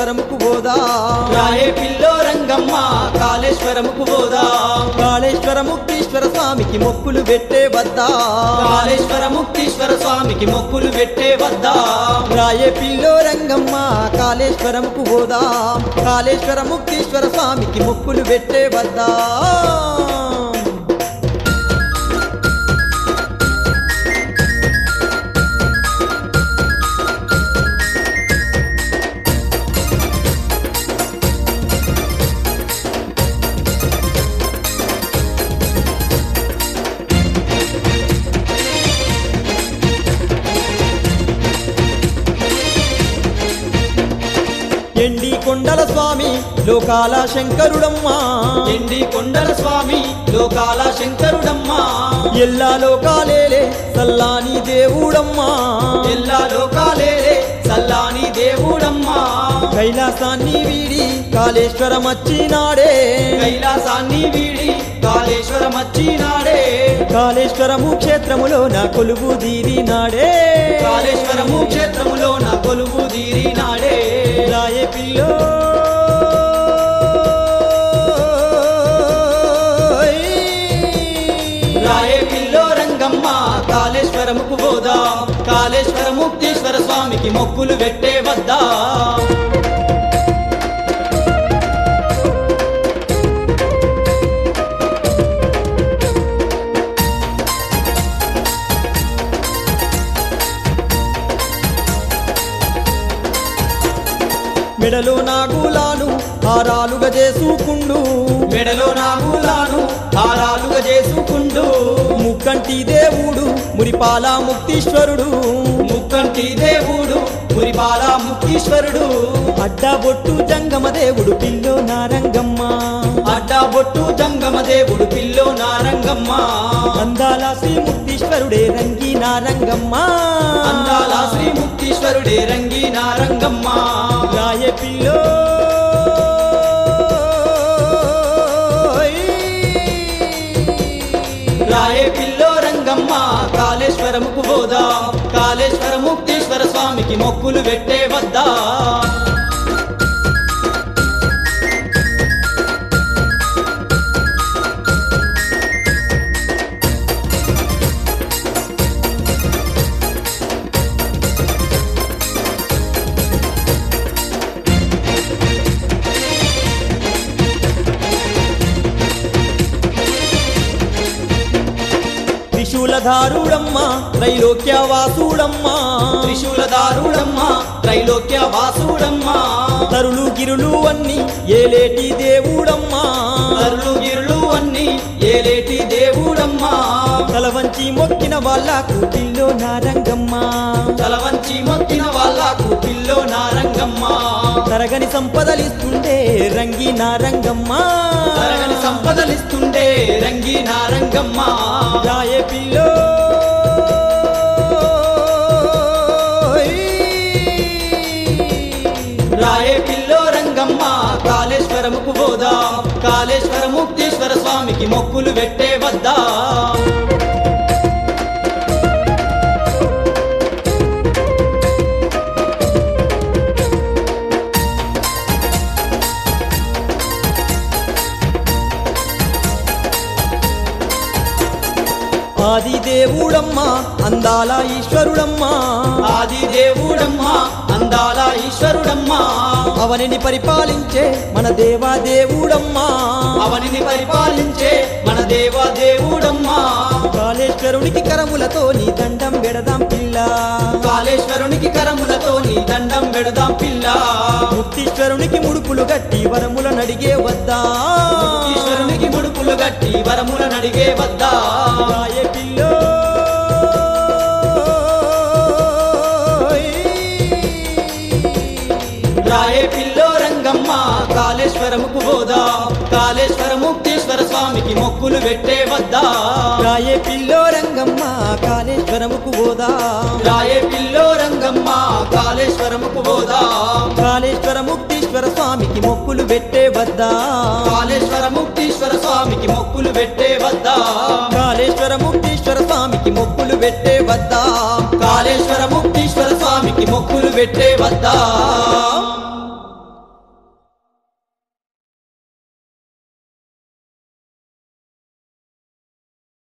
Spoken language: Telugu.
కాళేశ్వరముకు పోదా రాయే పిల్లో రంగమ్మ కాళేశ్వరముకు పోదా కాళేశ్వర ముక్తీశ్వర స్వామికి మొక్కులు పెట్టే వద్దా కాళేశ్వర ముక్తీశ్వర స్వామికి మొక్కులు పెట్టే వద్దా రాయే పిల్లో రంగమ్మ కాళేశ్వరముకు పోదా కాళేశ్వర ముక్తీశ్వర స్వామికి మొక్కులు పెట్టే వద్దా ఎండి కొండల స్వామి లోకాల శంకరుడమ్మా ఎండి కొండల స్వామి లోకాల శంకరుడమ్మా ఎల్లా లోకాలేలే సల్లాని దేవుడమ్మా ఎల్లా లోకాలేలే సల్లాని దేవుడమ్మా కైలాసాన్ని వీడి కాళేశ్వరం వచ్చినాడే కైలాసాన్ని వీడి కాళేశ్వరం వచ్చినాడే కాళేశ్వరము క్షేత్రములో నా కొలువు దీరినాడే కాళేశ్వరము క్షేత్రములో నా కొలువు దీరినాడే రాయే పిల్లో రాయే పిల్లో రంగమ్మ కాళేశ్వరముకు పోదా కాళేశ్వర ముక్తీశ్వర స్వామికి మొక్కులు పెట్టే వద్దా మెడలో నాగులాను హారాలుగా చేసుకుండు మెడలో నాగులాను హారాలుగా చేసుకుండు ముక్కంటి దేవుడు మురిపాల ముక్తీశ్వరుడు ముక్కంటి దేవుడు మురిపాల ముక్తీశ్వరుడు అడ్డబొట్టు జంగమ దేవుడు పిల్లో నారంగమ్మ అడ్డబొట్టు జంగమ దేవుడు పిల్లో నారంగమ్మ అందాల శ్రీ ముక్తీశ్వరుడే రంగి నారంగమ్మ అందాల శ్రీ ముక్తీశ్వరుడే రంగి నారంగమ్మ రాయే పిల్లో రాయే పిల్లో రంగమ్మ కాళేశ్వరముకు పోదా కాళేశ్వర ముక్తీశ్వర స్వామికి మొక్కులు పెట్టే వద్దా త్రిశూలధారుడమ్మా త్రైలోక్యవాసుడమ్మా త్రిశూలధారుడమ్మా త్రైలోక్య వాసుడమ్మా తరులు గిరులు అన్ని ఏలేటి దేవుడమ్మా తరులు గిరులు అన్ని ఏలేటి దేవుడమ్మా తల వంచి మొక్కిన వాళ్ళకు పిల్లో నారంగమ్మ తల వంచి మొక్కిన వాళ్ళకు పిల్లో నారంగమ్మ తరగని సంపదలిస్తుండే రంగి నారంగమ్మ తరగని సంపదలిస్తుండే రంగి నారంగమ్మ రాయే పిల్లో రాయే పిల్లో రంగమ్మ కాళేశ్వరముకు పోదా కాళేశ్వర ముక్తీశ్వర స్వామికి మొక్కులు పెట్టే వద్దా ఆది దేవుడమ్మా అందాల ఈశ్వరుడమ్మా ఆది దేవుడమ్మా అందాల ఈశ్వరుడమ్మా అవనిని పరిపాలించే మన దేవా దేవుడమ్మా అవనిని పరిపాలించే మన దేవా దేవుడమ్మా కాళేశ్వరునికి కరములతో నీ దండం పెడదాం పిల్ల కాళేశ్వరునికి కరములతో నీ దండం పెడదాం పిల్ల ముక్తీశ్వరునికి ముడుపులు గట్టి వరముల నడిగే వద్దా ఈశ్వరునికి ముడుపులు గట్టి వరముల నడిగే వద్దా రాయే పిల్లో రాయే పిల్లో రంగమ్మ కాళేశ్వరముకు పోదా కాళేశ్వర ముక్తీశ్వర స్వామికి మొక్కులు పెట్టే వద్దా రాయే పిల్లో రంగమ్మ కాళేశ్వరముకు పోదా రాయే పిల్లో రంగమ్మ కాళేశ్వరముకు పోదా కాళేశ్వర ముక్తీశ్వర స్వామికి మొక్కులు పెట్టే వద్దా కాళేశ్వర ముక్తీశ్వర స్వామికి మొక్కులు పెట్టే వద్దా కాళేశ్వర ముక్తీశ్వర స్వామికి మొక్కులు పెట్టే వద్దా కాళేశ్వర ముక్తీశ్వర స్వామికి మొక్కులు పెట్టే వద్దా